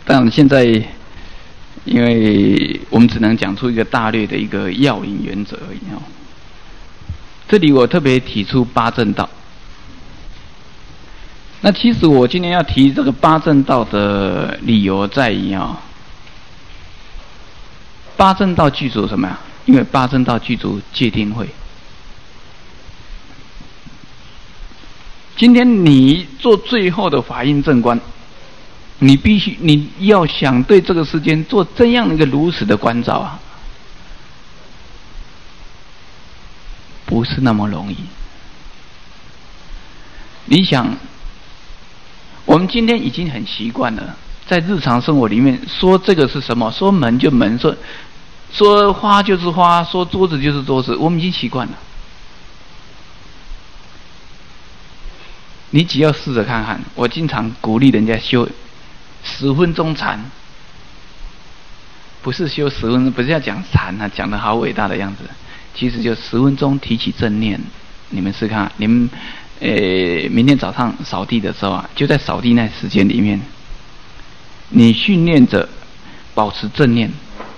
当然现在，因为我们只能讲出一个大略的一个要领原则而已哦。这里我特别提出八正道。那其实我今天要提这个八正道的理由在于啊，八正道具足什么呀？因为八正道具足戒定慧。今天你做最后的法印正观，你要想对这个世间做这样的一个如实的关照啊，不是那么容易。你想，我们今天已经很习惯了，在日常生活里面说这个是什么，说门就门，说花就是花，说桌子就是桌子，我们已经习惯了。你只要试着看看，我经常鼓励人家修10分钟禅，不是修10分钟，不是要讲禅啊，讲得好伟大的样子，其实就10分钟提起正念。你们试看，你们明天早上扫地的时候啊，就在扫地那时间里面，你训练着保持正念，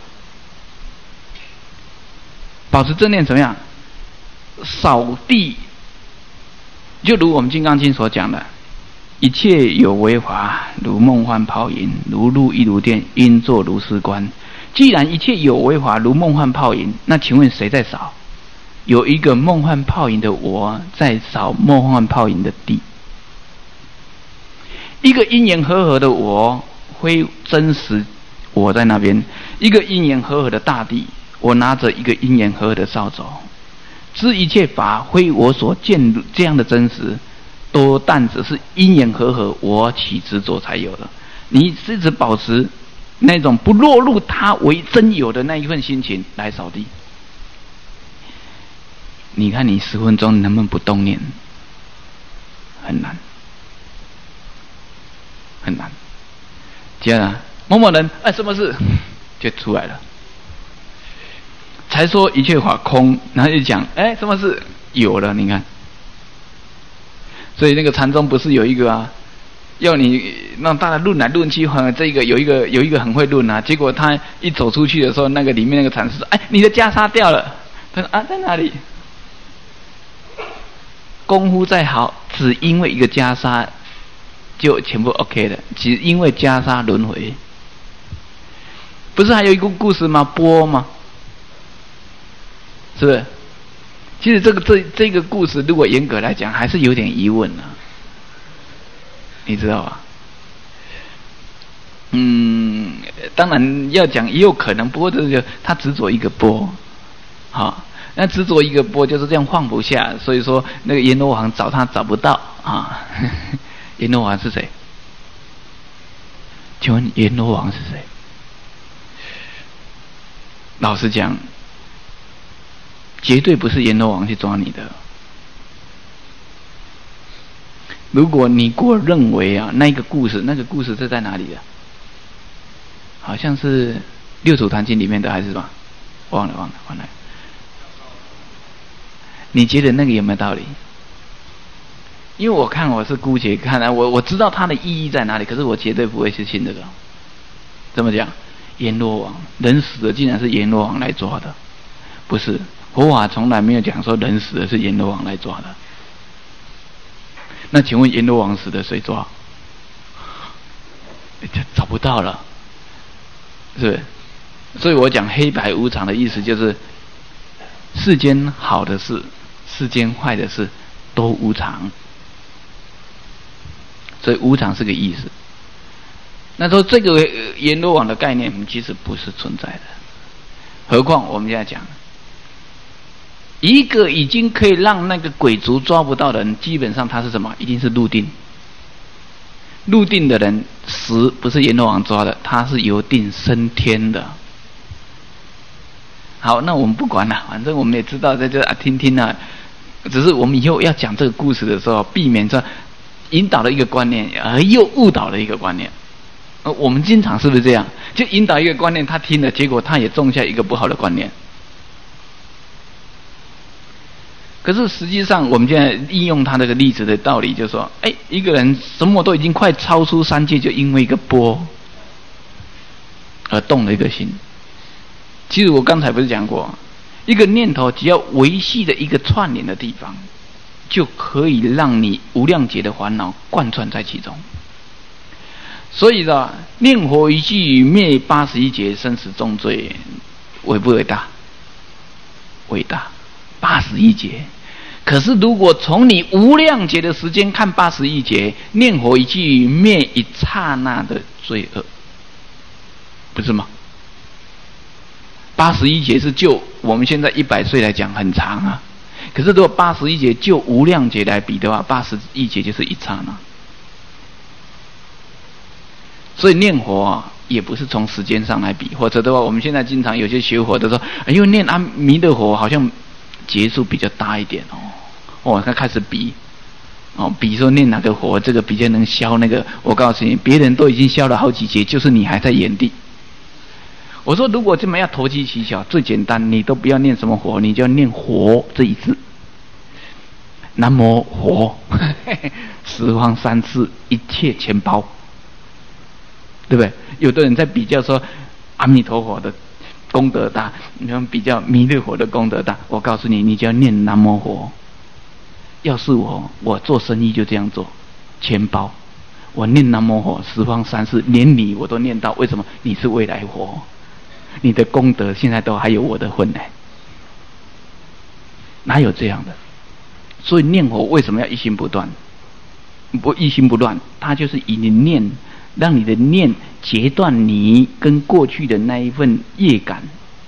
保持正念怎么样？扫地，就如我们《金刚经》所讲的，一切有为法，如梦幻泡影，如露亦如电，应作如是观。既然一切有为法如梦幻泡影，那请问谁在扫？有一个梦幻泡影的我在扫梦幻泡影的地，一个因缘和合的我非真实我在那边，一个因缘和合的大地，我拿着一个因缘和合的扫帚，知一切法非我所见，这样的真实都但只是因缘和合我起执着才有的。你一直保持那种不落入它为真有的那一份心情来扫地，你看你10分钟能不能不动念？很难，很难。接着某某人什么事就出来了，才说一切法空，然后就讲什么事有了，你看。所以那个禅宗不是有一个啊，要你让大家论来论去，这个有一个很会论啊，结果他一走出去的时候，那个里面那个禅师说：“你的袈裟掉了。”他说：“在哪里？”功夫再好，只因为一个袈裟就全部 OK 了，只因为袈裟轮回。不是还有一个故事吗？波吗？是不是？其实这个故事，如果严格来讲，还是有点疑问啊，你知道吧？当然要讲也有可能，不过就是他执着一个波，好。那执着一个波就是这样放不下，所以说那个阎罗王找他找不到啊。阎罗王是谁？请问阎罗王是谁？老实讲，绝对不是阎罗王去抓你的。如果你给我认为啊，那个故事是在哪里的？好像是《六祖坛经》里面的还是什么？忘了。你觉得那个有没有道理？因为我是姑且看来，我知道它的意义在哪里，可是我绝对不会去信这个。怎么讲？阎罗王，人死了竟然是阎罗王来抓的，不是？佛法从来没有讲说人死了是阎罗王来抓的。那请问阎罗王死的谁抓？找不到了，是不是？所以我讲黑白无常的意思就是，世间好的事，世间坏的事都无常，所以无常是个意思。那说这个阎罗王的概念其实不是存在的，何况我们现在讲一个已经可以让那个鬼卒抓不到的人，基本上他是什么？一定是入定。入定的人死不是阎罗王抓的，他是由定升天的。好，那我们不管了，反正我们也知道在这听听啊。只是我们以后要讲这个故事的时候，避免说引导了一个观念，而又误导了一个观念。我们经常是不是这样？就引导一个观念，他听了，结果他也种下一个不好的观念。可是实际上，我们现在应用他这个例子的道理，就是说，一个人什么都已经快超出三界，就因为一个波， 而动了一个心。其实我刚才不是讲过，一个念头只要维系的一个串联的地方，就可以让你无量劫的烦恼贯穿在其中。所以呢，念佛一句灭81劫生死重罪，伟不伟大？伟大，81劫。可是如果从你无量劫的时间看81劫，念佛一句灭一刹那的罪恶，不是吗？81劫是就我们现在100岁来讲很长啊，可是如果81劫就无量劫来比的话，81劫就是一刹那。所以念佛啊，也不是从时间上来比，或者的话，我们现在经常有些学佛的说，因为念阿弥陀佛好像劫数比较大一点他开始比比说念哪个佛，这个比较能消那个。我告诉你，别人都已经消了好几劫，就是你还在原地。我说，如果这么要投机取巧，最简单，你都不要念什么佛，你就要念活这一字，南无活，十方三世一切全包。对不对？有的人在比较说阿弥陀佛的功德大，你们比较弥勒佛的功德大。我告诉你，你就要念南无佛。要是我做生意就这样做，全包。我念南无佛，十方三世，连你我都念到。为什么？你是未来佛，你的功德现在都还有我的份呢。哪有这样的？所以念佛为什么要一心不断？一心不乱，它就是以你念。让你的念截断你跟过去的那一份业感，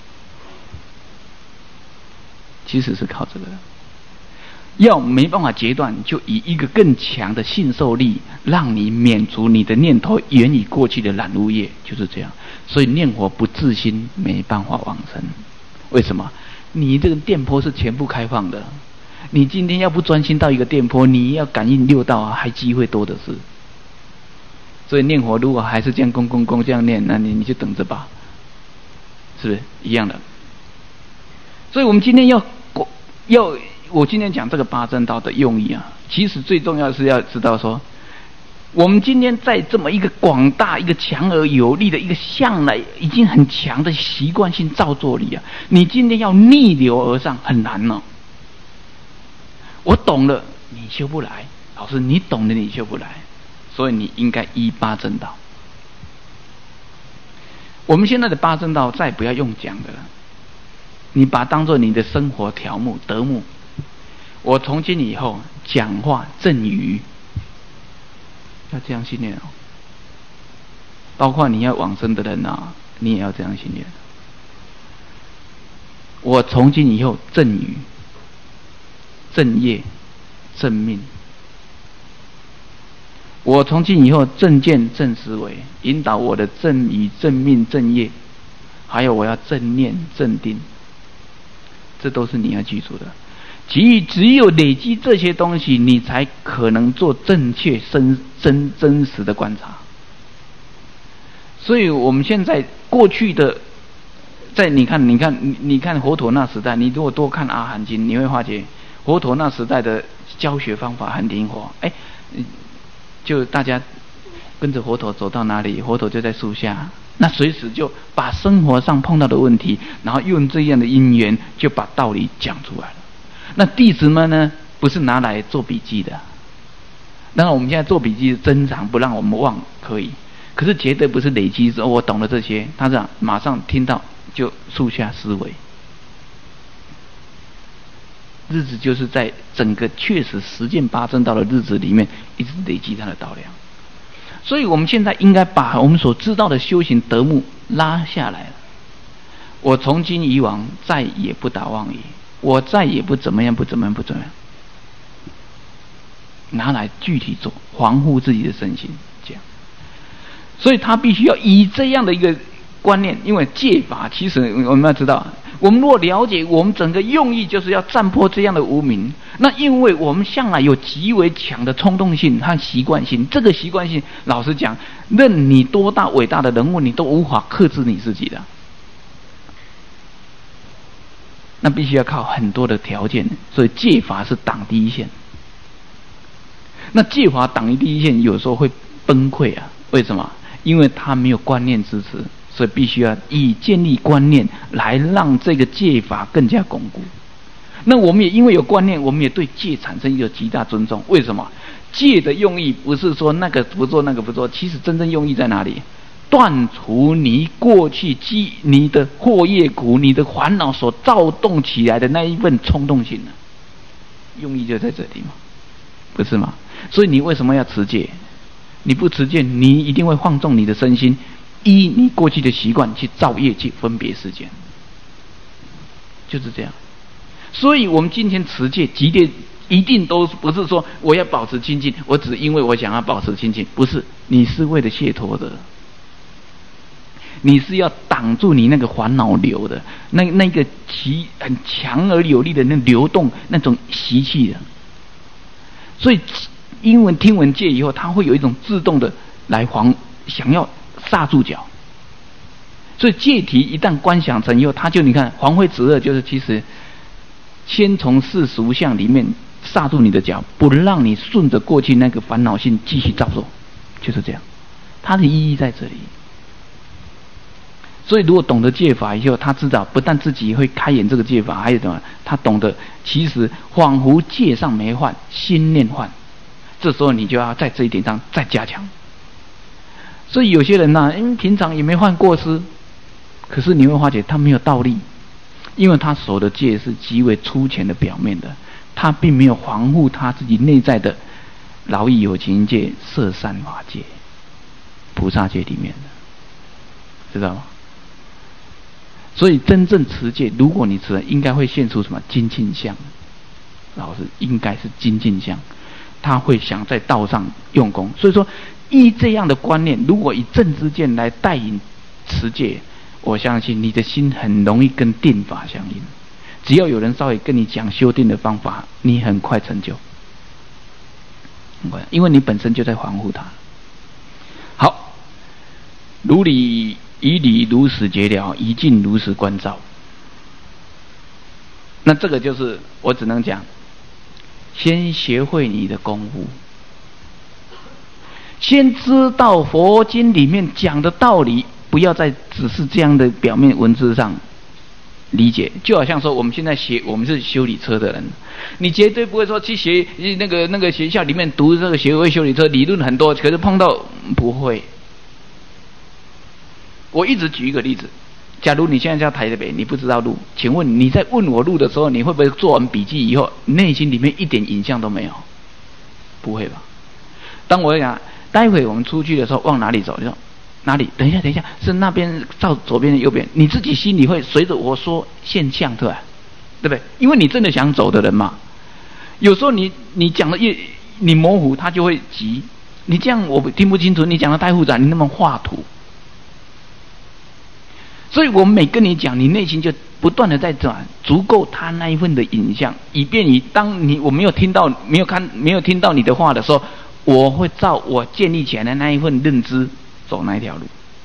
其实是靠这个的。要没办法截断，就以一个更强的信受力，让你免除你的念头源于过去的染污业，就是这样。所以念佛不自心，没办法往生。为什么？你这个电波是全部开放的，你今天要不专心到一个电波，你要感应六道还机会多的是。所以念佛如果还是这样公这样念，那你就等着吧，是不是一样的？所以我们今天要我今天讲这个八正道的用意啊，其实最重要是要知道说，我们今天在这么一个广大、一个强而有力的一个向来已经很强的习惯性造作里啊，你今天要逆流而上很难哦。我懂了，你修不来；老师，你懂了，你修不来。所以你应该依八正道。我们现在的八正道再不要用讲的了，你把它当作你的生活条目德目。我从今以后讲话正语，要这样训练包括你要往生的人啊，你也要这样训练。我从今以后正语、正业、正命。我从今以后正见正思维，引导我的正语正命正业，还有我要正念正定，这都是你要记住的。只有累积这些东西，你才可能做正确真实的观察。所以我们现在过去的，你看佛陀那时代，你如果多看阿含经，你会发觉佛陀那时代的教学方法很灵活。就大家跟着佛陀走到哪里，佛陀就在树下，那随时就把生活上碰到的问题，然后用这样的因缘就把道理讲出来了。那弟子们呢，不是拿来做笔记的。当然我们现在做笔记珍藏，不让我们忘可以，可是绝对不是累积说我懂了这些，他这样马上听到就树下思维。日子就是在整个确实实践八正道的日子里面，一直累积它的道量。所以我们现在应该把我们所知道的修行德目拉下来了。我从今以往再也不打妄语，我再也不怎么样，拿来具体做，防护自己的身心，这样。所以他必须要以这样的一个观念，因为戒法其实我们要知道，我们如果了解我们整个用意就是要占破这样的无明，那因为我们向来有极为强的冲动性和习惯性，这个习惯性老实讲，任你多大伟大的人物，你都无法克制你自己的，那必须要靠很多的条件。所以戒法是挡第一线，那戒法挡于第一线有时候会崩溃啊。为什么？因为他没有观念支持， 所以必须要以建立观念来让这个戒法更加巩固。那我们也因为有观念，我们也对戒产生一个极大尊重。为什么？戒的用意不是说那个不做那个不做，其实真正用意在哪里？断除你过去你的祸业苦、你的烦恼所躁动起来的那一份冲动性呢？用意就在这里嘛，不是吗？所以你为什么要持戒？你不持戒，你一定会放纵你的身心，依你过去的习惯去造业，去分别世间，就是这样。所以我们今天持戒，一定都不是说我要保持清净，我只因为我想要保持清净，不是，你是为了解脱的，你是要挡住你那个烦恼流的，那个很强而有力的那流动那种习气的。所以听闻戒以后，它会有一种自动的来想要刹住脚。所以戒题一旦观想成以后，它就你看黄慧止恶就是其实先从世俗相里面刹住你的脚，不让你顺着过去那个烦恼性继续造作，就是这样。它的意义在这里。所以如果懂得戒法以后，他知道不但自己会开演这个戒法，还有什么？他懂得其实仿佛戒上没换，心念换。这时候你就要在这一点上再加强。所以有些人因为平常也没犯过失，可是你会发觉他没有道力，因为他守的戒是极为粗浅的表面的，他并没有防护他自己内在的劳逸有情戒、摄善法戒、菩萨戒里面的，知道吗？所以真正持戒，如果你持了，应该会现出什么精进相？老师应该是精进相，他会想在道上用功。所以说，依这样的观念，如果以正知见来带引持戒，我相信你的心很容易跟定法相应。只要有人稍微跟你讲修定的方法，你很快成就，因为你本身就在防护它。好，以理如实觉了，以境如实观照。那这个就是我只能讲，先学会你的功夫，先知道佛经里面讲的道理，不要再只是这样的表面文字上理解。就好像说我们现在我们是修理车的人，你绝对不会说去学那个学校里面读这个学会修理车，理论很多，可是碰到不会。我一直举一个例子，假如你现在在台北，你不知道路，请问你在问我路的时候，你会不会做完笔记以后，内心里面一点影像都没有？不会吧？当我讲待会我们出去的时候往哪里走，你说哪里？等一下，是那边照左边的右边，你自己心里会随着我说现象出来，对不对？因为你真的想走的人嘛。有时候你讲的你模糊，他就会急。你这样我听不清楚，你讲的太复杂，你那么画图。所以我们每跟你讲，你内心就不断的在转，足够他那一份的影像，以便于当我没有听到你的话的时候，我会照我建立起来的那一份认知走那一条路。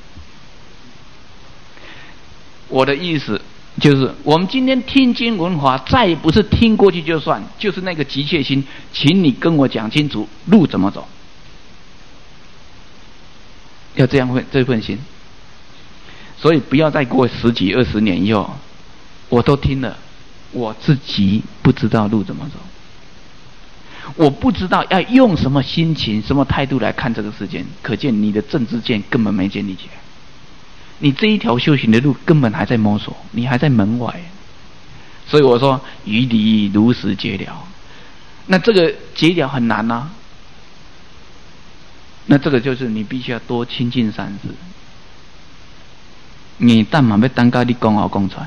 我的意思就是，我们今天听经闻法，再也不是听过去就算，就是那个急切心，请你跟我讲清楚路怎么走，要这份心。所以不要再过10几20年以后，我都听了，我自己不知道路怎么走，我不知道要用什么心情、什么态度来看这个世界，可见你的正知见根本没建立起来，你这一条修行的路根本还在摸索，你还在门外。所以我说以理如实觉了，那这个觉了很难啊，那这个就是你必须要多亲近善知。你但嘛要等到你讲好讲出来，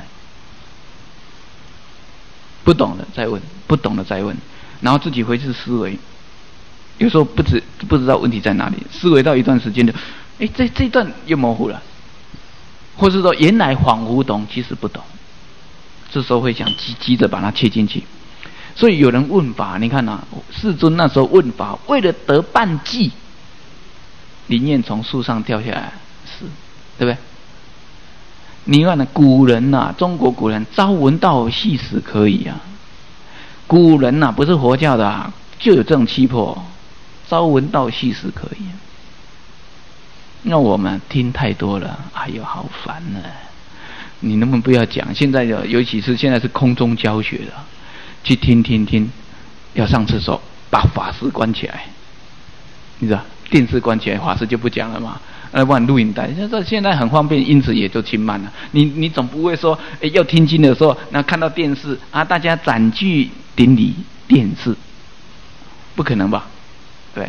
不懂的再问，不懂的再问，然后自己回去思维。有时候不知道问题在哪里，思维到一段时间就，这一段又模糊了，或是说原来恍惚懂，其实不懂，这时候会想急着把它切进去。所以有人问法，你看世尊那时候问法，为了得半计，宁愿从树上掉下来，对不对？你看古人中国古人朝闻道，夕死可以啊。古人不是佛教的就有这种气魄，朝闻道，夕死可以。 那我们听太多了，哎呦，好烦呢！你能不能不要讲？现在尤其是现在是空中教学了，去听，要上厕所把法师关起来，你知道，电视关起来，法师就不讲了嘛。不然录影带，现在很方便，因此也就轻慢了。你总不会说，要听经的时候，那看到电视啊，大家展具顶礼电视，不可能吧？对。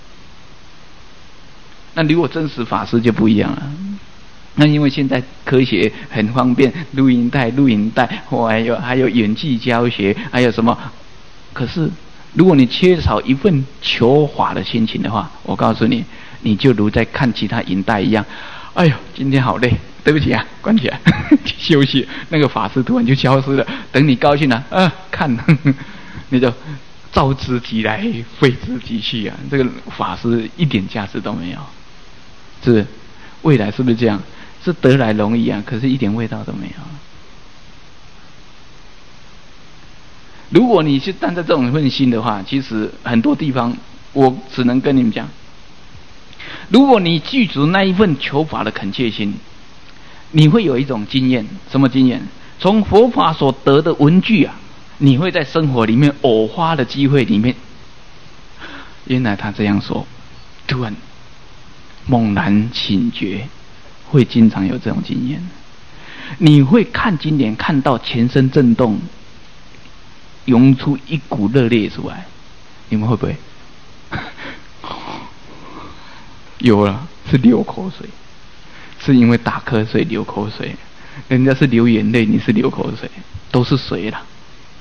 那如果真实法师就不一样了。那因为现在科学很方便，录影带，还有演技教学，还有什么？可是如果你缺少一份求法的心情的话，我告诉你，你就如在看其他影带一样。哎呦，今天好累，对不起啊，关起来休息。那个法师突然就消失了。等你高兴了，看，你就召之即来，挥之即去啊！这个法师一点价值都没有，是不是？未来是不是这样？是得来容易啊，可是一点味道都没有。如果你是站在这种份心的话，其实很多地方我只能跟你们讲，如果你具足那一份求法的恳切心，你会有一种经验。什么经验？从佛法所得的文具啊，你会在生活里面偶发的机会里面，原来他这样说，突然猛然醒觉，会经常有这种经验。你会看经典看到全身震动，涌出一股热烈出来，你们会不会？有了，是流口水，是因为打瞌睡流口水，人家是流眼泪，你是流口水，都是水啦。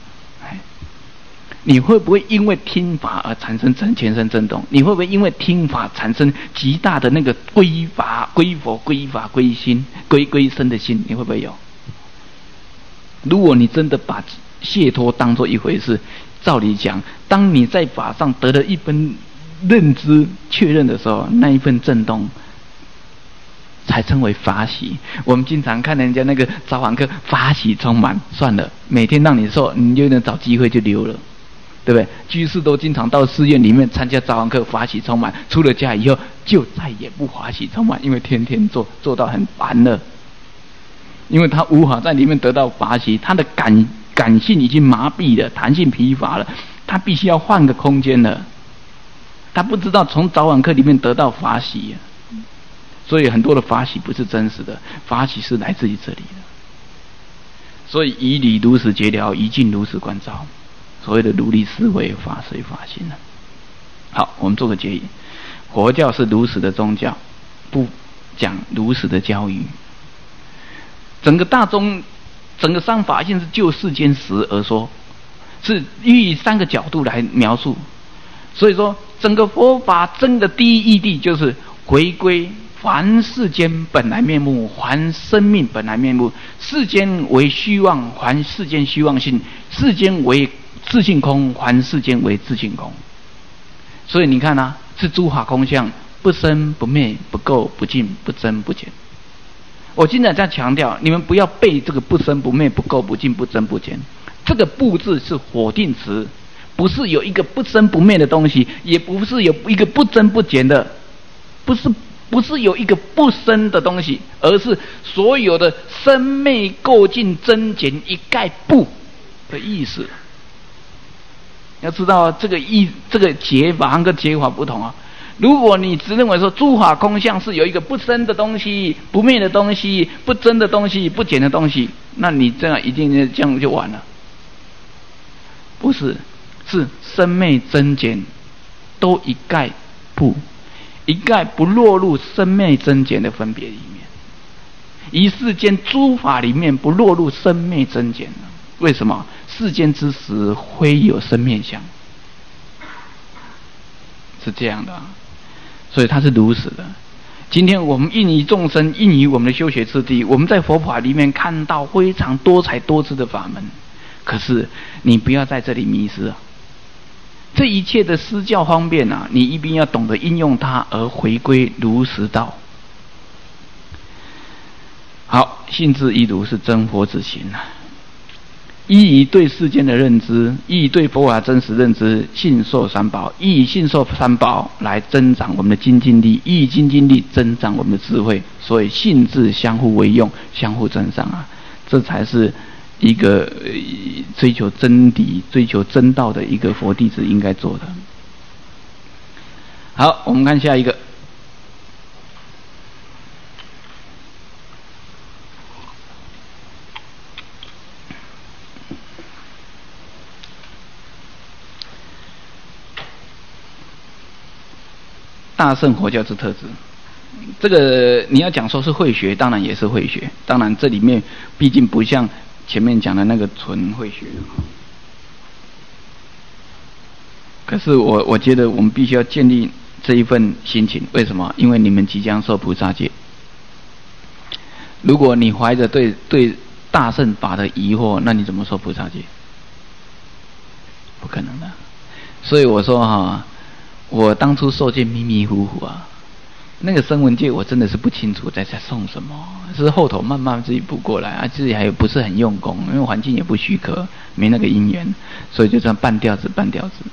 你会不会因为听法而产生全身震动？你会不会因为听法产生极大的那个归法、归佛、归法、归心、归身的心？你会不会有？如果你真的把解脱当作一回事，照理讲，当你在法上得了一分认知确认的时候，那一份震动才称为法喜。我们经常看人家那个早晚课法喜充满，算了，每天让你受，你就能找机会就溜了。对不对？居士都经常到寺院里面参加早晚课，法喜充满。出了家以后，就再也不法喜充满，因为天天做到很烦了。因为他无法在里面得到法喜，他的感性已经麻痹了，弹性疲乏了，他必须要换个空间了。他不知道从早晚课里面得到法喜，所以很多的法喜不是真实的，法喜是来自于这里的。所以以理如实觉了，以境如实观照。所谓的如理思维，法随法行了。好，我们做个结语。佛教是如实的宗教，不讲如实的教育。整个大宗，整个三法性是就世间实而说，是予以三个角度来描述。所以说，整个佛法真的第一义谛就是回归凡世间本来面目，还生命本来面目。世间为虚妄，还世间虚妄性；世间为自性空，还世间为自性空。所以你看啊，是诸法空相，不生不灭，不垢不净，不增不减。我经常在强调，你们不要背这个不生不灭、不垢不净、不增不减。这个不字是否定词，不是有一个不生不灭的东西，也不是有一个不增不减的，不是有一个不生的东西，而是所有的生灭垢净增减一概不的意思。要知道这个解法跟解法不同啊。如果你只认为说诸法空相是有一个不生的东西、不灭的东西、不增的东西、不减的东西，那你这样一定这样就完了。不是，是生灭增减都一概不，一概不落入生灭增减的分别里面。于世间诸法里面不落入生灭增减，为什么？世间之时非有生灭相，是这样的啊。所以它是如实的。今天我们应于众生，应于我们的修学次第，我们在佛法里面看到非常多彩多姿的法门。可是你不要在这里迷失啊！这一切的施教方便啊，你一定要懂得应用它，而回归如实道。好，信自一如是真佛之行啊。 依于对世间的认知，依于对佛法真实认知，信受三宝，依于信受三宝来增长我们的精进力，依于精进力增长我们的智慧，所以信智相互为用，相互增上啊，这才是一个追求真理、追求真道的一个佛弟子应该做的。好，我们看下一个。大乘佛教之特质，这个你要讲说是慧学，当然也是慧学，当然这里面毕竟不像前面讲的那个纯慧学。可是我觉得我们必须要建立这一份心情，为什么？因为你们即将受菩萨戒。如果你怀着对大乘法的疑惑，那你怎么受菩萨戒？不可能的。所以我说哈，我当初受戒迷迷糊糊啊，那个声闻戒我真的是不清楚在送什么，是后头慢慢自己补过来啊，自己还不是很用功，因为环境也不许可，没那个因缘，所以就这样半吊子。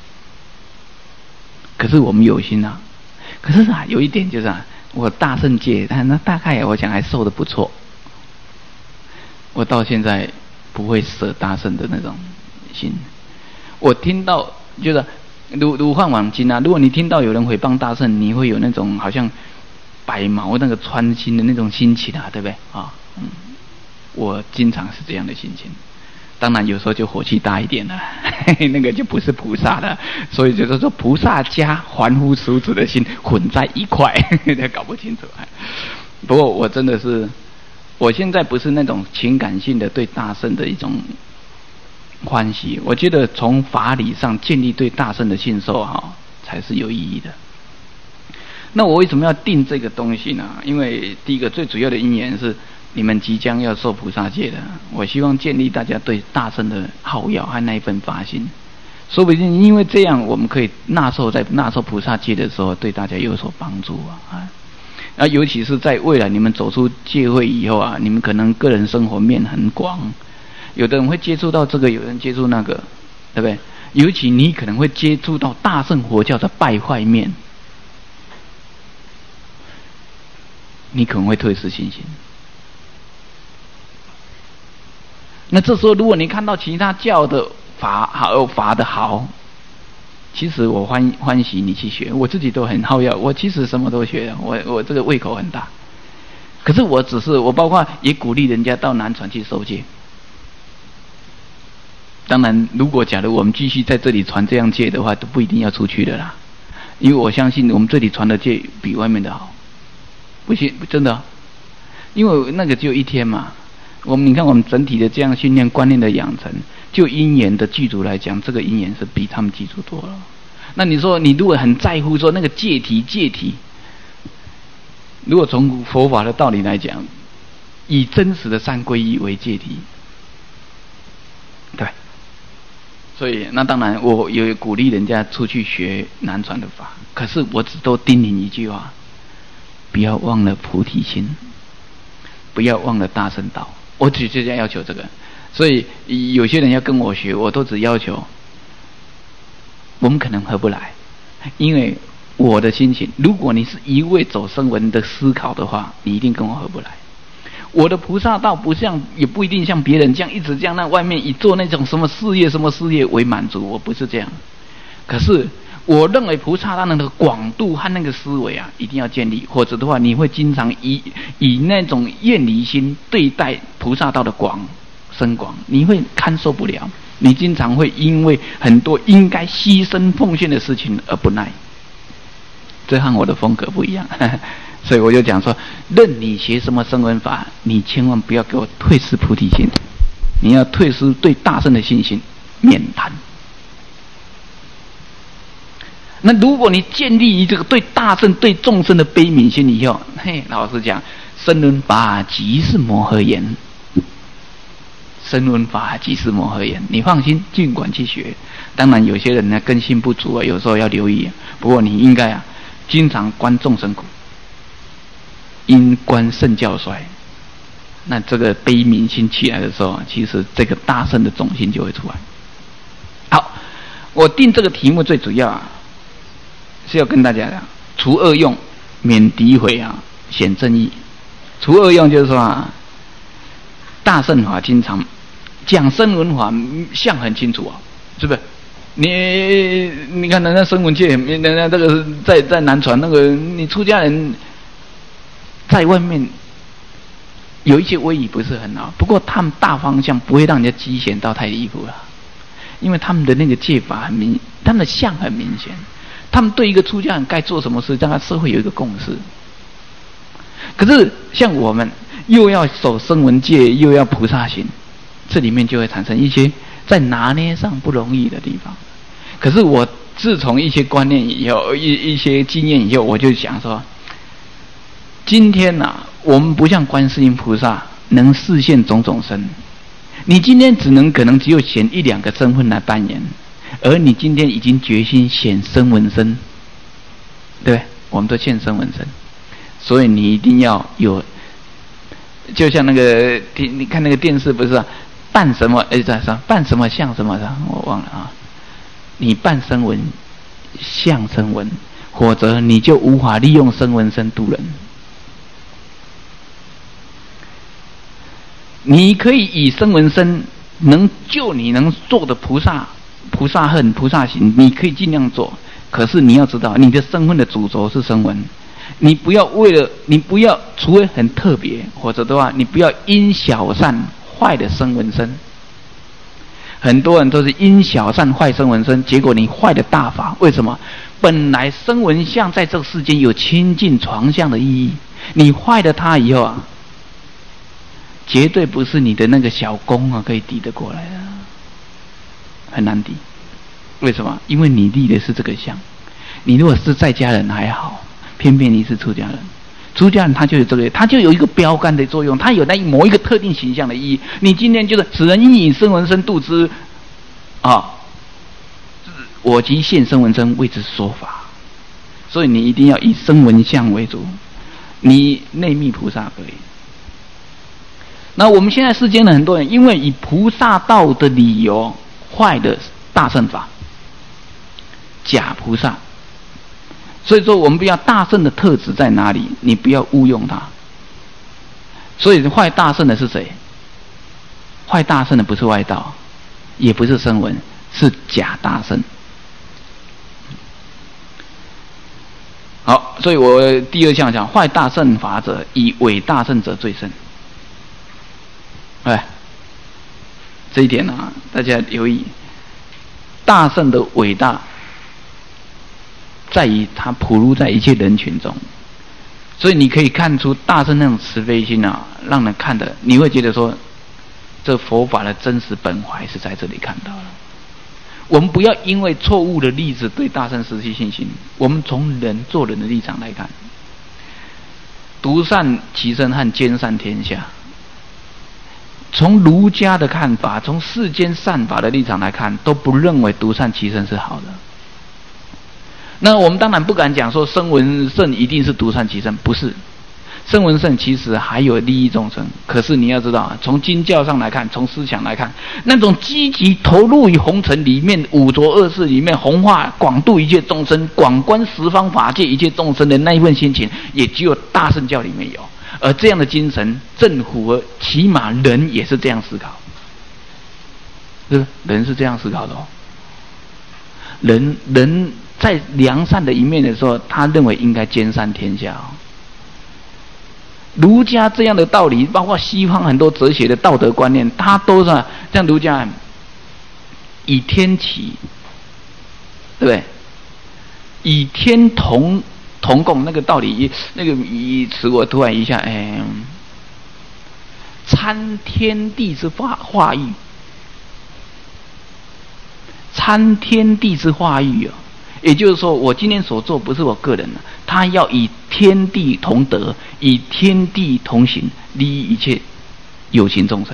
可是我们有心啊，可是啊，有一点就是啊，我大乘戒，那大概我想还受得不错，我到现在不会舍大乘的那种心。我听到就是如幻网经啊，如果你听到有人诽谤大乘，你会有那种好像百毛那个穿心的那种心情啊，对不对啊？我经常是这样的心情。当然有时候就火气大一点了，那个就不是菩萨了，所以就是说菩萨加凡夫俗子的心混在一块，搞不清楚。不过我真的是，我现在不是那种情感性的对大乘的一种欢喜，我觉得从法理上建立对大乘的信受才是有意义的。那我为什么要定这个东西呢？因为第一个最主要的因缘是你们即将要受菩萨戒的，我希望建立大家对大乘的好要和那一份发心，说不定因为这样我们可以在纳受菩萨戒的时候对大家有所帮助啊，尤其是在未来你们走出戒会以后啊，你们可能个人生活面很广，有的人会接触到这个，有人接触那个，对不对？尤其你可能会接触到大乘佛教的败坏面，你可能会退失信心。那这时候如果你看到其他教的法的好，其实我欢喜你去学，我自己都很好要，我其实什么都学，我这个胃口很大。可是我包括也鼓励人家到南传去受戒。当然如果假如我们继续在这里传这样戒的话，都不一定要出去的啦，因为我相信我们这里传的戒比外面的好，不信真的，因为那个只有一天嘛。你看我们整体的这样训练观念的养成，就因缘的具足来讲，这个因缘是比他们具足多了。那你说你如果很在乎说那个戒体，如果从佛法的道理来讲，以真实的三皈依为戒体，对。所以那当然我有鼓励人家出去学南传的法，可是我只都叮咛一句话，不要忘了菩提心，不要忘了大乘道，我只这样要求这个。所以有些人要跟我学，我都只要求我们可能合不来，因为我的心情，如果你是一味走声闻的思考的话，你一定跟我合不来。我的菩萨道也不一定像别人这样一直这样，那外面以做那种什么事业为满足，我不是这样。可是我认为菩萨道那个广度和那个思维一定要建立，否则的话你会经常以那种厌离心对待菩萨道的深广，你会看受不了，你经常会因为很多应该牺牲奉献的事情而不耐，这和我的风格不一样。所以我就讲说，任你学什么声闻法，你千万不要给我退失菩提心，你要退失对大乘的信心，免谈。那如果你建立于这个对大乘对众生的悲悯心以后，老实讲，声闻法即是摩诃言，声闻法即是摩诃言，你放心，尽管去学。当然有些人呢根性不足有时候要留意，不过你应该经常观众生苦，因观圣教衰， 那这个悲悯心起来的时候，其实这个大圣的种心就会出来。好，我定这个题目最主要是要跟大家讲，除恶用，免诋毁显正义。除恶用就是说大乘法经常讲声闻法相很清楚是不是？你看人家声闻界，人家这个在南传那个，你出家人在外面有一些威仪不是很好，不过他们大方向不会让人家激显到太离谱了，因为他们的那个戒法很明，他们的相很明显，他们对一个出家人该做什么事，让他社会有一个共识。可是像我们又要守声闻戒，又要菩萨行，这里面就会产生一些在拿捏上不容易的地方。可是我自从一些观念以后，一些经验以后，我就想说，今天我们不像观世音菩萨能示现种种身，你今天可能只有显一两个身份来扮演，而你今天已经决心显声闻身，对不对？我们都现声闻身，所以你一定要有，就像那个你看那个电视不是扮什么扮什么像什么的，我忘了你扮声闻像声闻，否则你就无法利用声闻身度人。你可以以声闻身能就你能做的菩萨恨菩萨行，你可以尽量做。可是你要知道，你的身份的主轴是声闻，你不要除非很特别，或者的话，你不要因小善坏的声闻身。很多人都是因小善坏声闻身，结果你坏的大法。为什么？本来声闻相在这个世间有亲近床相的意义，你坏了它以后绝对不是你的那个小功可以抵得过来的，很难抵。为什么？因为你立的是这个相。你如果是在家人还好，偏偏你是出家人。出家人他就有这个，他就有一个标杆的作用，他有那某一个特定形象的意义。你今天就是此人因以声闻身度之我即现声闻身为之说法，所以你一定要以声闻相为主。你内密菩萨可以。那我们现在世间的很多人，因为以菩萨道的理由坏的大乘法，假菩萨。所以说我们不要大乘的特质在哪里，你不要误用它。所以坏大乘的是谁？坏大乘的不是外道，也不是声闻，是假大乘。好，所以我第二项讲坏大乘法者，以伪大乘者最甚。这一点大家留意，大乘的伟大在于它普入在一切人群中，所以你可以看出大乘那种慈悲心让人看的，你会觉得说，这佛法的真实本怀是在这里看到了。我们不要因为错误的例子对大乘失去信心，我们从人做人的立场来看，独善其身和兼善天下。从儒家的看法，从世间善法的立场来看，都不认为独善其身是好的。那我们当然不敢讲说声闻乘一定是独善其身，不是。声闻乘其实还有利益众生，可是你要知道，从经教上来看，从思想来看，那种积极投入于红尘里面、五浊恶世里面，弘化广度一切众生、广观十方法界一切众生的那一份心情，也只有大乘教里面有。而这样的精神正符合，起码人也是这样思考，是不是？人是这样思考的人在良善的一面的时候，他认为应该兼善天下儒家这样的道理，包括西方很多哲学的道德观念，它都是像儒家以天齐，对不对？以天同共那个道理，那个词我突然一下，参天地之化育，参天地之化育也就是说，我今天所做不是我个人他要以天地同德，以天地同行，利益一切有情众生。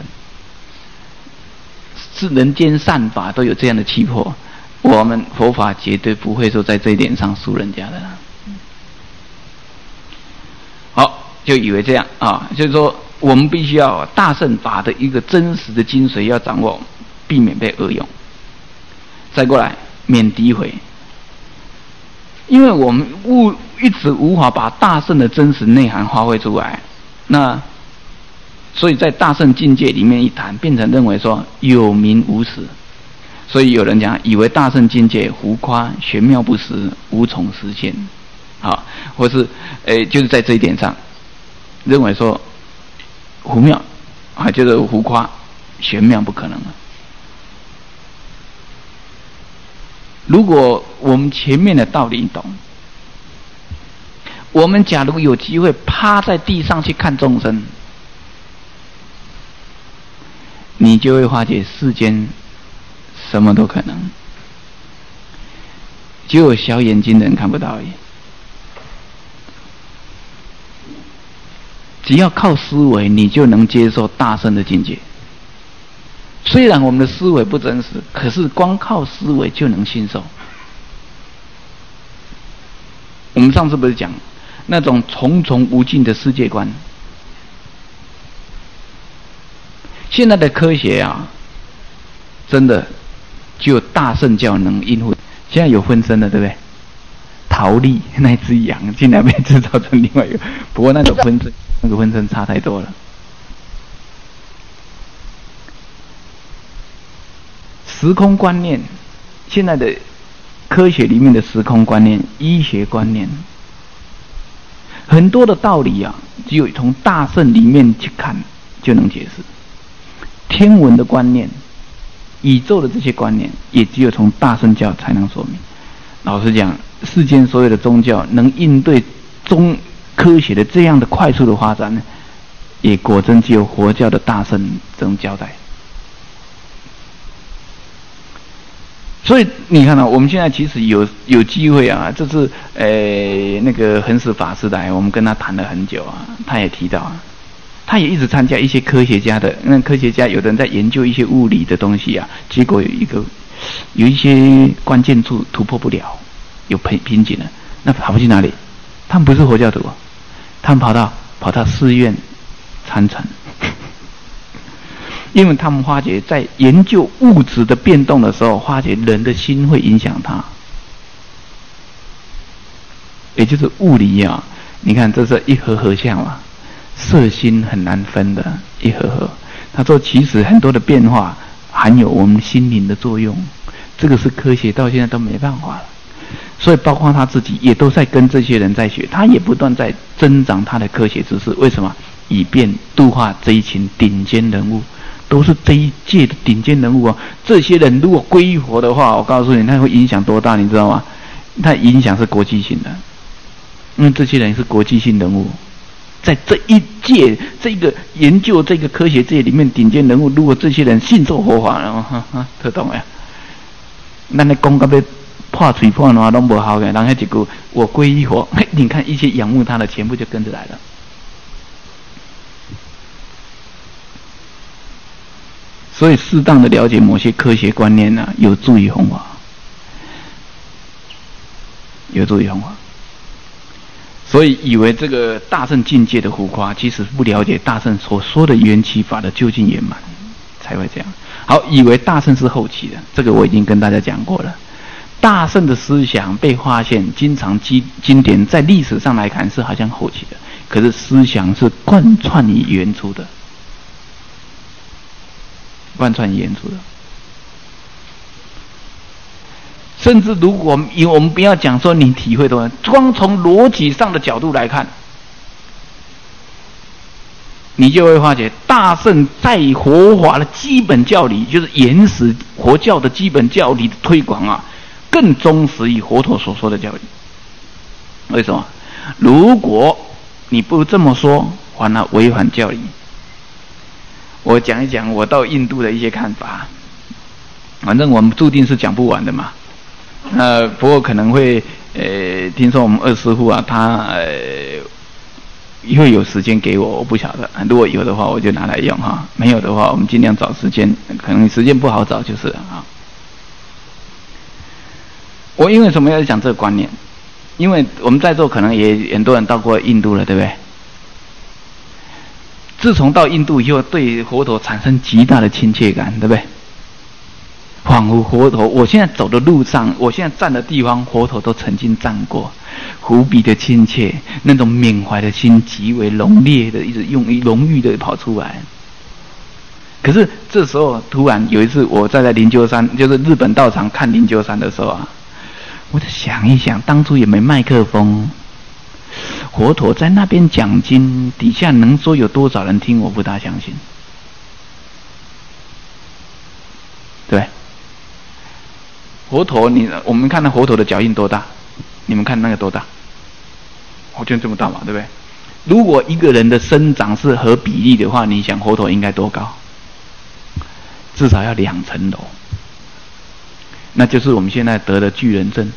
是人间善法都有这样的气魄，我们佛法绝对不会说在这一点上输人家的好，就以为这样就是说我们必须要大乘法的一个真实的精髓要掌握，避免被恶用。再过来免诋毁，因为我们一直无法把大乘的真实内涵发挥出来，那所以在大乘境界里面一谈，变成认为说有名无实。所以有人讲，以为大乘境界浮夸玄妙不实，无从实现，好，或是就是在这一点上，认为说浮妙啊，就是浮夸玄妙不可能了。如果我们前面的道理懂，我们假如有机会趴在地上去看众生，你就会发觉世间什么都可能，只有小眼睛的人看不到而已。只要靠思维，你就能接受大乘的境界。虽然我们的思维不真实，可是光靠思维就能信受。我们上次不是讲那种重重无尽的世界观？现在的科学啊，真的只有大乘教能应付。现在有分身了，对不对？陶丽那只羊竟然被制造成另外一个，不过那个分身差太多了。时空观念，现在的科学里面的时空观念、医学观念，很多的道理啊，只有从大乘里面去看就能解释。天文的观念、宇宙的这些观念，也只有从大乘教才能说明。老实讲，世间所有的宗教能应对科学的这样的快速的发展呢，也果真只有佛教的大乘这种交代。所以你看到，我们现在其实有机会啊，这次那个恒实法师来，我们跟他谈了很久啊，他也提到啊，他也一直参加一些科学家的，那科学家有的人在研究一些物理的东西啊，结果有一些关键处突破不了，有瓶颈了，那跑去哪里？他们不是佛教徒，他们跑到寺院参禅。因为他们发觉在研究物质的变动的时候，发觉人的心会影响它，也就是物理啊。你看，这是一盒盒相嘛，色心很难分的一盒盒。他说，其实很多的变化含有我们心灵的作用，这个是科学到现在都没办法了。所以，包括他自己也都在跟这些人在学，他也不断在增长他的科学知识。为什么？以便度化这一群顶尖人物。都是这一届的顶尖人物啊！这些人如果皈依佛的话，我告诉你，他会影响多大，你知道吗？他影响是国际性的，因为这些人是国际性人物，在这一届这个研究这个科学界里面顶尖人物，如果这些人信受佛法，然后特懂呀，那你讲到要破嘴破脑都不好的，然后一句我皈依佛，你看一些仰慕他的全部就跟着来了。所以，适当的了解某些科学观念呢，有助于弘法，有助于弘法。所以，以为这个大乘境界的浮夸，其实不了解大乘所说的缘起法的究竟圆满，才会这样。好，以为大乘是后期的，这个我已经跟大家讲过了。大乘的思想被发现，经常经典在历史上来看是好像后期的，可是思想是贯穿于原初的。贯穿演出的，甚至如果我们不要讲说你体会多，光从逻辑上的角度来看，你就会发觉大乘在佛法的基本教理，就是原始佛教的基本教理的推广啊，更忠实于佛陀所说的教理。为什么？如果你不这么说，反而违反教理。我讲一讲我到印度的一些看法，反正我们注定是讲不完的嘛。不过可能会听说我们二师父啊，他会有时间给我，我不晓得。如果有的话，我就拿来用哈；没有的话，我们尽量找时间。可能时间不好找就是啊。我因为什么要讲这个观念？因为我们在座可能也很多人到过印度了，对不对？ 自从到印度以后，对佛陀产生极大的亲切感，对不对？仿佛佛陀，我现在走的路上，我现在站的地方，佛陀都曾经站过，无比的亲切，那种缅怀的心极为浓烈的，一直用浓郁的跑出来。可是这时候突然有一次，我在灵鹫山，就是日本道场看灵鹫山的时候啊，我就想一想，当初也没麦克风，佛陀在那边讲经，底下能说有多少人听？我不大相信，对。佛陀，我们看到佛陀的脚印多大？你们看那个多大？我就这么大嘛，对不对？如果一个人的生长是合比例的话，你想佛陀应该多高？至少要2层楼，那就是我们现在得的巨人症。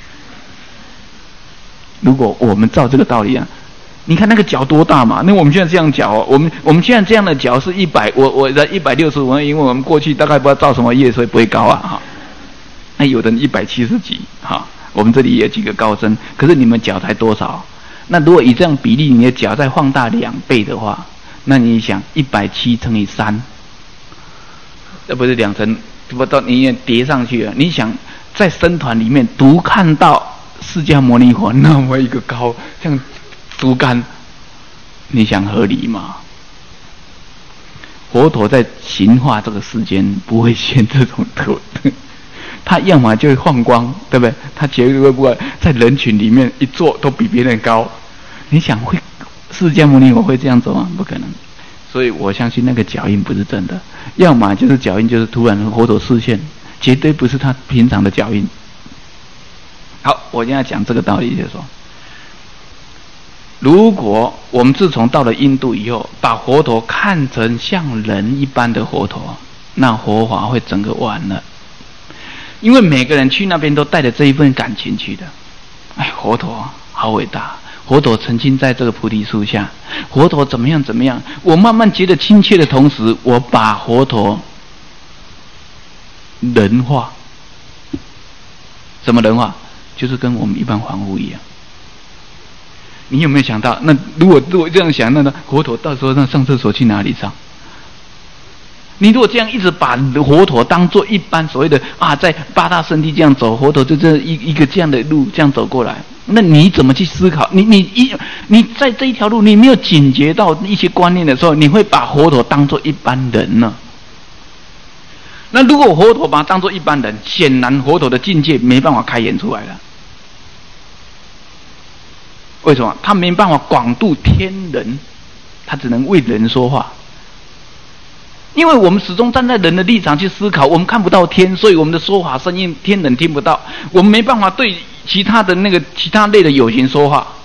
如果我们照这个道理啊，你看那个脚多大嘛？那我们现在这样脚，我们现在这样的脚是100，我的165，因为我们过去大概不知道造什么业，所以不会高啊哈。那有的人170几哈，我们这里也有几个高僧，可是你们脚才多少？那如果以这样比例，你的脚再放大2倍的话，那你想170乘以3，这不是2层，不到你也叠上去了。你想在僧团里面独看到释迦牟尼佛那么一个高，像竹竿，你想合理吗？佛陀在行化这个世间不会现这种头的。他要么就会放光，对不对？他绝对不会在人群里面一坐都比别人高。你想会释迦牟尼佛会这样走吗？不可能。所以我相信那个脚印不是真的，要么就是脚印就是突然佛陀示现，绝对不是他平常的脚印。好，我现在讲这个道理，就是说，如果我们自从到了印度以后，把佛陀看成像人一般的佛陀，那佛法会整个完了。因为每个人去那边都带着这一份感情去的。哎，佛陀好伟大，佛陀曾经在这个菩提树下，佛陀怎么样怎么样。我慢慢觉得亲切的同时，我把佛陀人化。什么人化？就是跟我们一般凡夫一样。你有没有想到？那如果这样想，那佛陀到时候那上厕所去哪里上？你如果这样一直把佛陀当作一般所谓的在八大圣地这样走，佛陀就这一个这样的路这样走过来，那你怎么去思考？你在这一条路你没有警觉到一些观念的时候，你会把佛陀当作一般人呢？那如果佛陀把他当作一般人，显然佛陀的境界没办法开演出来了。为什么？他没办法广度天人，他只能为人说话。因为我们始终站在人的立场去思考，我们看不到天，所以我们的说法声音天人听不到，我们没办法对其他类的有形说话。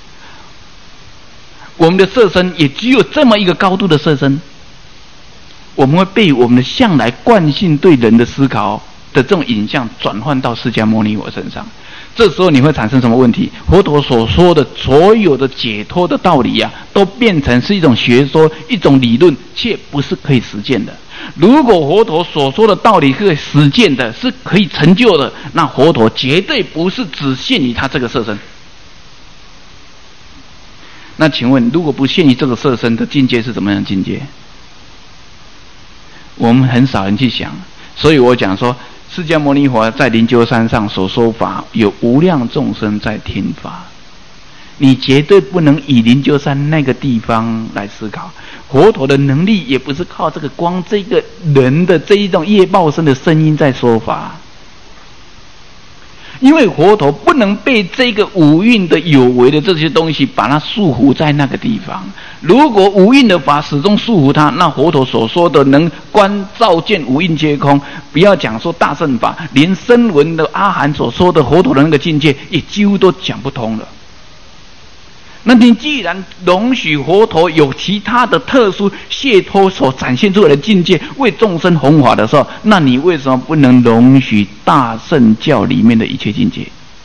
我们的色身也只有这么一个高度的色身，我们会被我们的向来惯性对人的思考的这种影像转换到释迦牟尼佛身上。这时候你会产生什么问题？佛陀所说的所有的解脱的道理都变成是一种学说，一种理论，却不是可以实践的。如果佛陀所说的道理是可以实践的，是可以成就的，那佛陀绝对不是只限于他这个色身。那请问，如果不限于这个色身的境界是怎么样的境界？我们很少人去想，所以我讲说，释迦牟尼佛在灵鹫山上所说法，有无量众生在听法。你绝对不能以灵鹫山那个地方来思考。佛陀的能力也不是靠这个光这个人的这一种业报身的声音在说法。因为佛陀不能被这个五蕴的有为的这些东西把它束缚在那个地方。如果五蕴的法始终束缚它，那佛陀所说的能观照见五蕴皆空，不要讲说大乘法，连声闻的阿含所说的佛陀的那个境界也几乎都讲不通了。那你既然容许佛陀有其他的特殊解脱所展现出来的境界为众生弘法的时候，那你为什么不能容许大乘教里面的一切境界？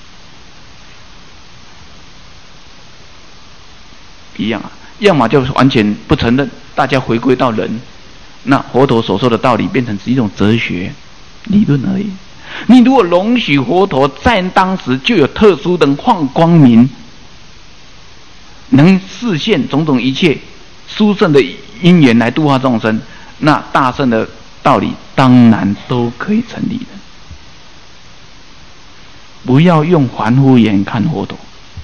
一样要么就完全不承认，大家回归到人，那佛陀所说的道理变成是一种哲学理论而已。你如果容许佛陀在当时就有特殊的放光明，能示现种种一切殊胜的因缘来度化众生，那大乘的道理当然都可以成立的。不要用凡夫眼看佛陀。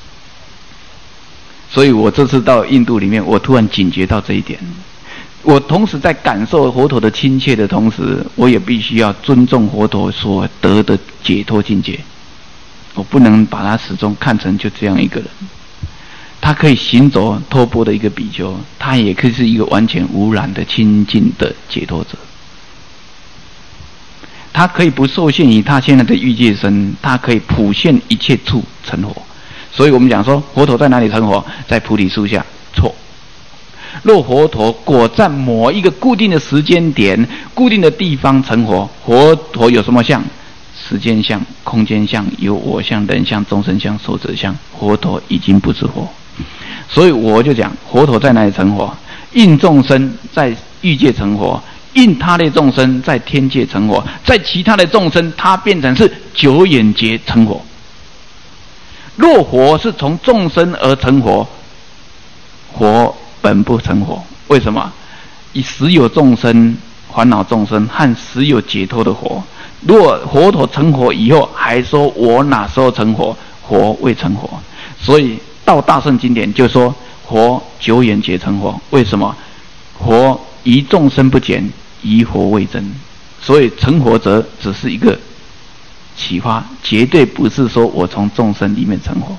所以我这次到印度里面，我突然警觉到这一点。我同时在感受佛陀的亲切的同时，我也必须要尊重佛陀所得的解脱境界。我不能把他始终看成就这样一个人。他可以行走托钵的一个比丘，他也可以是一个完全无染的清净的解脱者。他可以不受限于他现在的欲界身，他可以普现一切处成佛。所以我们讲说，佛陀在哪里成佛？在菩提树下。错。若佛陀果在某一个固定的时间点、固定的地方成佛，佛陀有什么相？时间相、空间相、有我相、人相、众生相、寿者相，佛陀已经不是佛。所以我就讲，佛陀在哪里成佛？应众生在欲界成佛，应他类众生在天界成佛，在其他的众生，他变成是九眼劫成佛。若佛是从众生而成佛，佛本不成佛。为什么？以实有众生、烦恼众生和实有解脱的佛。若佛陀成佛以后，还说我哪时候成佛？佛未成佛。所以到大乘经典就说佛九眼劫成佛。为什么？佛宜众生不减，宜佛未增。所以成佛者只是一个启发，绝对不是说我从众生里面成佛。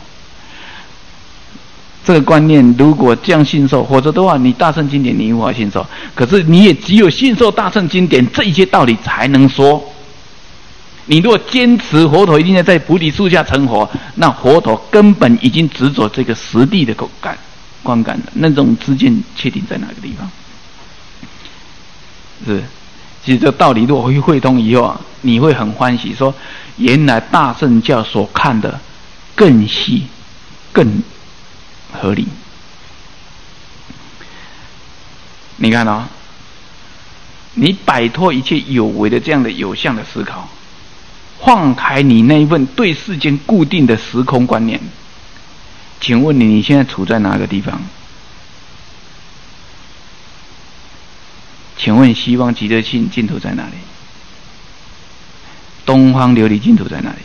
这个观念如果这样信受，否则的话，你大乘经典你无法信受。可是你也只有信受大乘经典这一些道理，才能说。你若坚持佛陀一定要在菩提树下成佛，那佛陀根本已经执着这个实地的观感了。那种知见确定在哪个地方？是。其实这道理如果会通以后啊，你会很欢喜，说原来大乘教所看的更细、更合理。你看啊，你摆脱一切有为的这样的有相的思考，放开你那一份对世间固定的时空观念，请问你现在处在哪个地方？请问西方极乐净土在哪里？东方琉璃净土在哪里？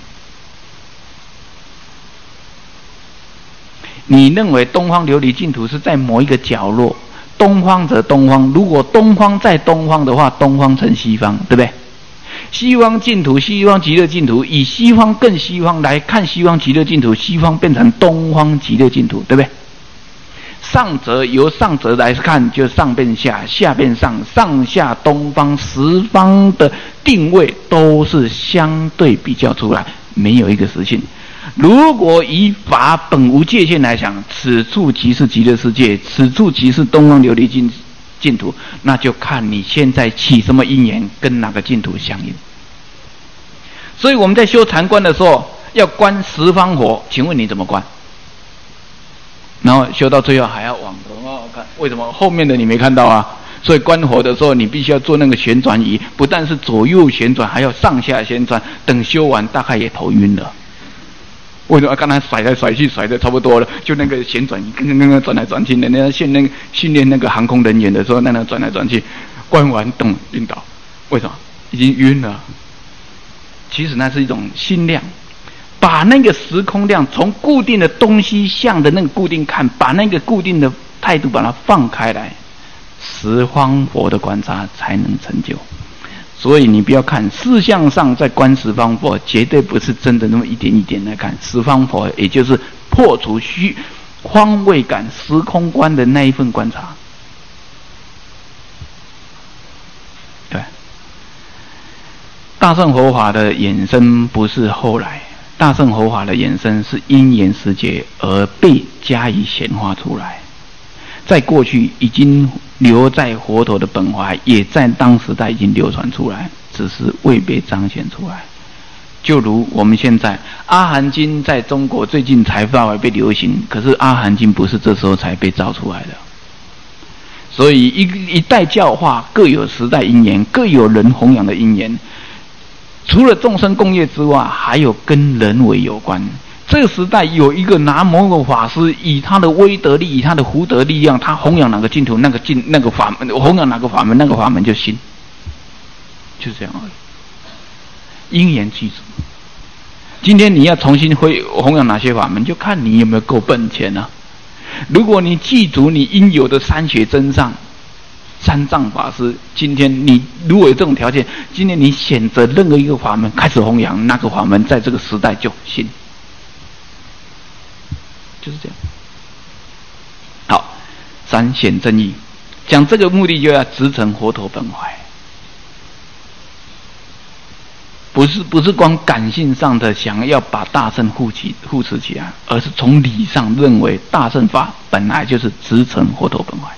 你认为东方琉璃净土是在某一个角落？东方则东方，如果东方在东方的话，东方成西方，对不对？西方净土、西方极乐净土，以西方更西方来看西方极乐净土，西方变成东方极乐净土，对不对？上则由上则来看，就上变下，下变上，上下东方十方的定位都是相对比较出来，没有一个实性。如果以法本无界限来讲，此处即是极乐世界，此处即是东方琉璃净土，那就看你现在起什么因缘，跟哪个净土相应。所以我们在修禅观的时候，要观十方佛，请问你怎么观？然后修到最后还要往看，为什么后面的你没看到啊？所以观佛的时候，你必须要做那个旋转仪，不但是左右旋转，还要上下旋转。等修完，大概也头晕了。为什么？刚才甩来甩去，甩的差不多了，就那个旋转仪，刚转来转去，人家训练那个航空人员的时候，那转来转去，观完咚晕倒。为什么？已经晕了。其实那是一种心量。把那个时空量从固定的东西向的那个固定看，把那个固定的态度把它放开来，十方佛的观察才能成就。所以你不要看事相上在观十方佛，绝对不是真的那么一点一点来看十方佛，也就是破除方位感、时空观的那一份观察。对，大乘佛法的衍生不是后来。大乘佛法的衍生是因缘时节而被加以显化出来，在过去已经留在佛陀的本怀，也在当时代已经流传出来，只是未被彰显出来。就如我们现在阿含经在中国最近才稍微被流行，可是阿含经不是这时候才被造出来的。所以一代教化各有时代因缘，各有人弘扬的因缘。除了众生共业之外，还有跟人为有关。 这个时代有一个拿某个法师以他的威德力，以他的福德力量，他弘扬哪个净土，那个法门，弘扬哪个法门，那个法门就信，就这样而已。因缘具足。今天你要重新弘扬哪些法门，就看你有没有够本钱啊。如果你记住你应有的三学真上、三藏法师，今天你如果有这种条件，今天你选择任何一个法门开始弘扬，那个法门在这个时代就信，就是这样。好，三显正义，讲这个目的就要直成佛陀本怀。不是光感性上的想要把大乘护持起来，而是从理上认为大乘法本来就是直成佛陀本怀。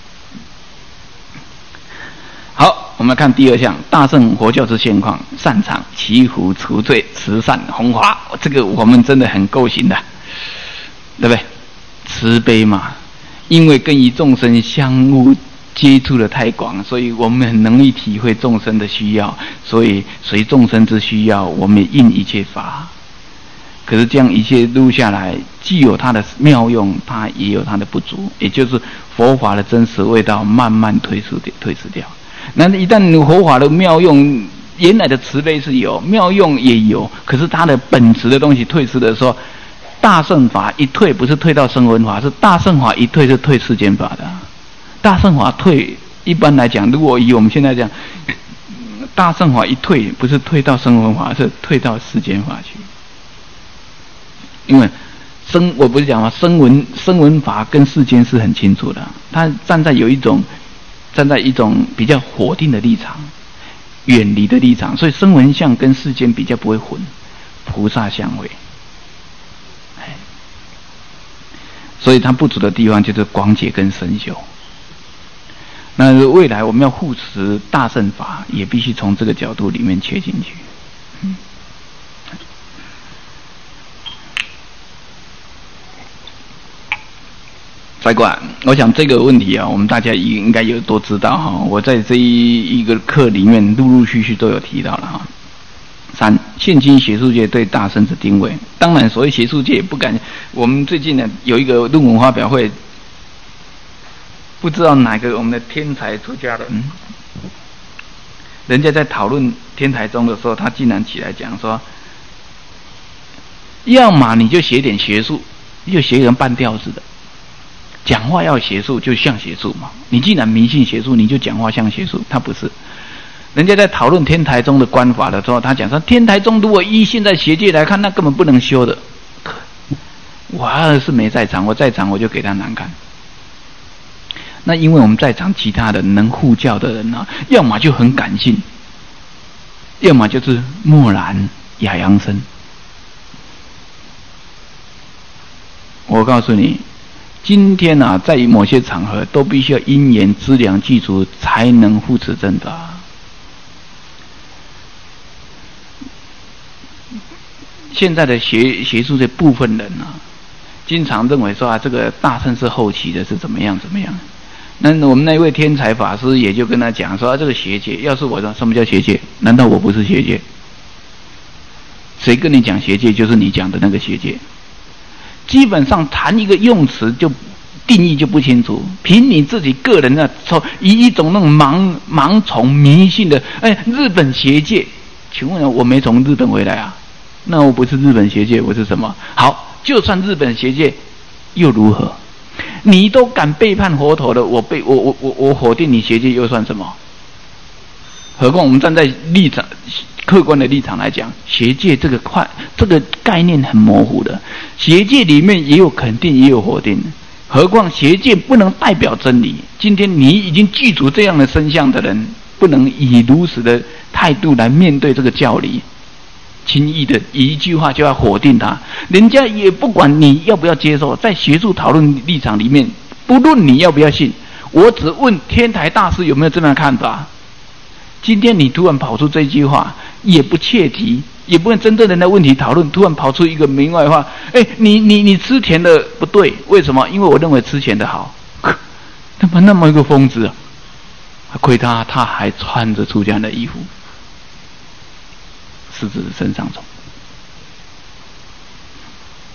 好，我们看第二项，大乘佛教之现况，擅长祈福除罪、慈善弘法，这个我们真的很够行的，对不对？慈悲嘛，因为跟与众生相互接触的太广，所以我们很容易体会众生的需要，所以随众生之需要，我们也应一切法。可是这样一切录下来，既有它的妙用，它也有它的不足，也就是佛法的真实味道慢慢退失掉。那一旦佛法的妙用，原来的慈悲是有，妙用也有，可是它的本质的东西退失的时候，大乘法一退，不是退到声闻法，是大乘法一退是退世间法的。大乘法退，一般来讲，如果以我们现在讲，大乘法一退，不是退到声闻法，是退到世间法去。因为我不是讲吗？声闻法跟世间是很清楚的，它站在一种比较否定的立场，远离的立场，所以声闻相跟世间比较不会混，菩萨相会。所以它不足的地方就是广解跟深修。那未来我们要护持大乘法，也必须从这个角度里面切进去。再过来，我想这个问题啊，我们大家应该有都知道哈。我在这一个课里面陆续都有提到了哈。三，现今学术界对大乘之定位，当然所谓学术界也不敢。我们最近呢有一个论文发表会。不知道哪个我们的天才出家人，人家在讨论天台宗的时候，他竟然起来讲说，要么你就写点学术，就写人半吊子的，讲话要学术就像学术嘛。你既然迷信学术，你就讲话像学术。他不是，人家在讨论天台宗的观法的时候，他讲说，天台宗如果依现在学界来看，那根本不能修的。我要是没在场，我在场我就给他难看。那因为我们在场其他的能护教的人呢，要么就很感性，要么就是默然哑扬声。我告诉你，今天啊，在某些场合都必须要因缘资粮具足，才能护持正法。现在的学术这部分人啊，经常认为说啊，这个大乘是后期的，是怎么样。那我们那位天才法师也就跟他讲说，这个学界，要是我说什么叫学界？难道我不是学界？谁跟你讲学界，就是你讲的那个学界。基本上谈一个用词就定义就不清楚，凭你自己个人的以一种那种盲从迷信的，日本学界，请问我没从日本回来啊？那我不是日本学界，我是什么？好，就算日本学界又如何？你都敢背叛佛陀的，我否定你学界又算什么？何况我们站在客观的立场来讲，学界这个概念很模糊的，学界里面也有肯定也有否定，何况学界不能代表真理。今天你已经具足这样的身相的人，不能以如此的态度来面对这个教理，轻易的一句话就要否定他，人家也不管你要不要接受。在学术讨论立场里面，不论你要不要信，我只问天台大师有没有这样的看法。今天你突然跑出这句话，也不切题，也不能针对人的问题讨论，突然跑出一个明外话，你吃甜的不对，为什么？因为我认为吃甜的好。那么一个疯子啊，亏他还穿着出家人的衣服，狮子身上走。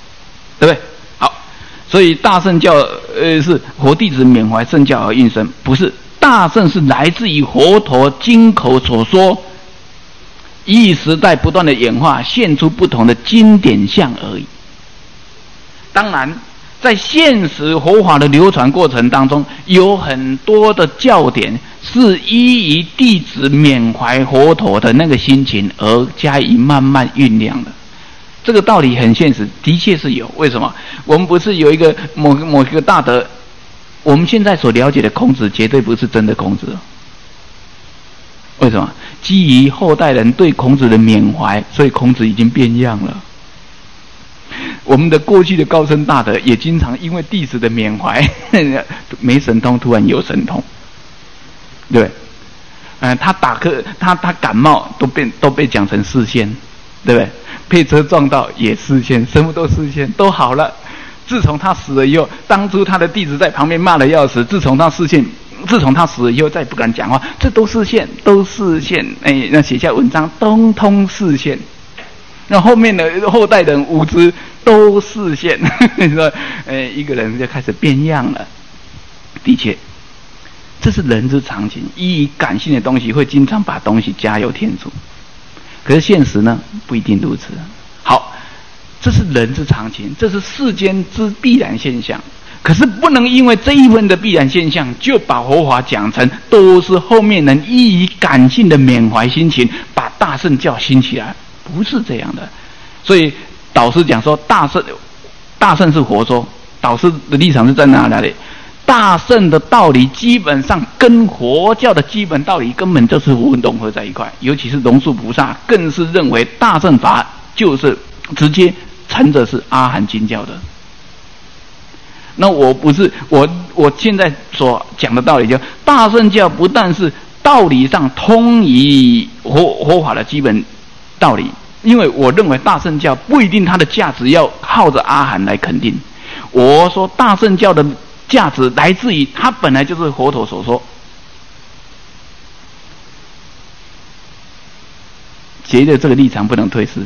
所以大圣教是佛弟子缅怀圣教而应生，不是大圣是来自于佛陀经口所说，一时代不断的演化，现出不同的经典相而已。当然，在现实佛法的流传过程当中，有很多的教典是依于弟子缅怀佛陀的那个心情而加以慢慢酝酿的。这个道理很现实，的确是有。为什么？我们不是有一个某一个大德，我们现在所了解的孔子绝对不是真的孔子。为什么？基于后代人对孔子的缅怀，所以孔子已经变样了。我们的过去的高僧大德也经常因为弟子的缅怀，没神通突然有神通，对不对？他打瞌，他感冒都被讲成视线，对不对？被车撞到也视线，什么都视线，都好了。自从他死了以后，当初他的弟子在旁边骂得要死，自从他死了以后，再不敢讲话，这都视线，都视线。那写下文章，通通视线。那后面的后代人无知都视线，你说，一个人就开始变样了。的确，这是人之常情，依于感性的东西会经常把东西加油添醋。可是现实呢，不一定如此。好，这是人之常情，这是世间之必然现象。可是不能因为这一份的必然现象，就把佛法讲成都是后面人依于感性的缅怀心情，把大圣教兴起来，不是这样的。所以导师讲说，大圣是佛说，导师的立场是在哪里？大圣的道理基本上跟佛教的基本道理根本就是融合在一块，尤其是龙树菩萨更是认为大乘法就是直接承着是阿含经教的。那我不是我现在所讲的道理，就大乘教不但是道理上通于佛法的基本道理，因为我认为大乘教不一定它的价值要靠着阿含来肯定。我说大乘教的价值来自于它本来就是佛陀所说，觉得这个立场不能退失。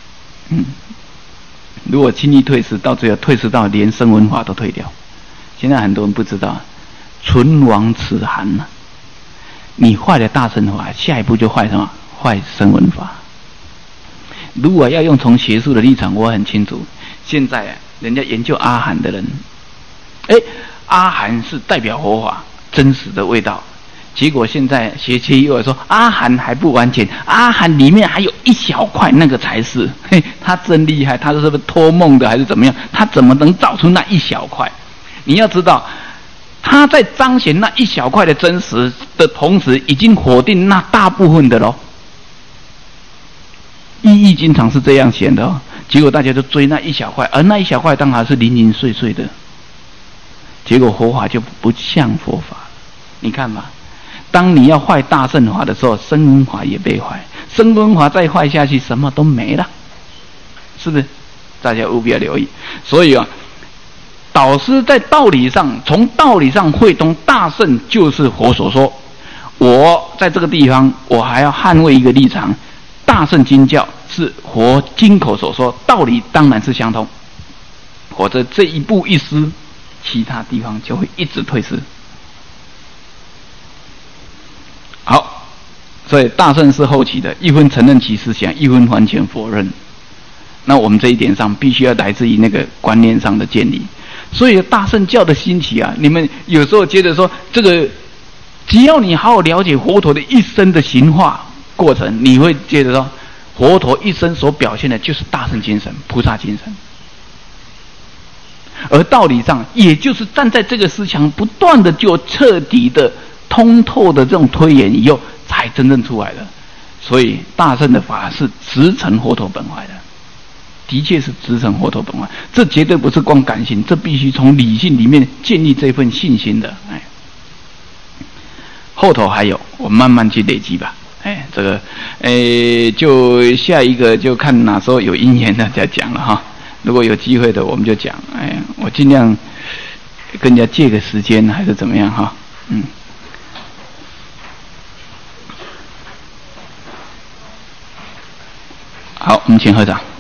如果轻易退失，到最后退失到连声闻法都退掉。现在很多人不知道，存亡此含呢。你坏了大乘法，下一步就坏什么？坏声闻法。如果要用从学术的立场，我很清楚，现在人家研究阿含的人，阿含是代表佛法真实的味道，结果现在学期又说阿含还不完全，阿含里面还有一小块，那个才是，他真厉害，他是不是托梦的还是怎么样？他怎么能找出那一小块？你要知道，他在彰显那一小块的真实的同时，已经否定那大部分的咯。意义经常是这样显的哦，结果大家都追那一小块，而那一小块当然是零零碎碎的。结果佛法就不像佛法，你看吧，当你要坏大乘法的时候，声闻法也被坏，声闻法再坏下去，什么都没了，是不是？大家务必要留意。所以导师在道理上，从道理上会通大乘就是佛所说。我在这个地方，我还要捍卫一个立场：大乘经教是佛经口所说，道理当然是相通，否则这一步一失，其他地方就会一直退失。好，所以大乘是后起的，一分承认其思想，一分完全否认。那我们这一点上必须要来自于那个观念上的建立。所以大乘教的兴起啊，你们有时候接着说，这个只要你好好了解佛陀的一生的行化过程，你会接着说，佛陀一生所表现的就是大乘精神、菩萨精神。而道理上，也就是站在这个思想不断的就彻底的通透的这种推演以后，才真正出来的。所以大乘的法是直承佛陀本怀的，的确是直承佛陀本怀，这绝对不是光感性，这必须从理性里面建立这份信心的。后头还有，我慢慢去累积吧。这个，就下一个就看哪时候有因缘的再讲了哈。如果有机会的，我们就讲。我尽量跟人家借个时间，还是怎么样哈？好，我们请合掌。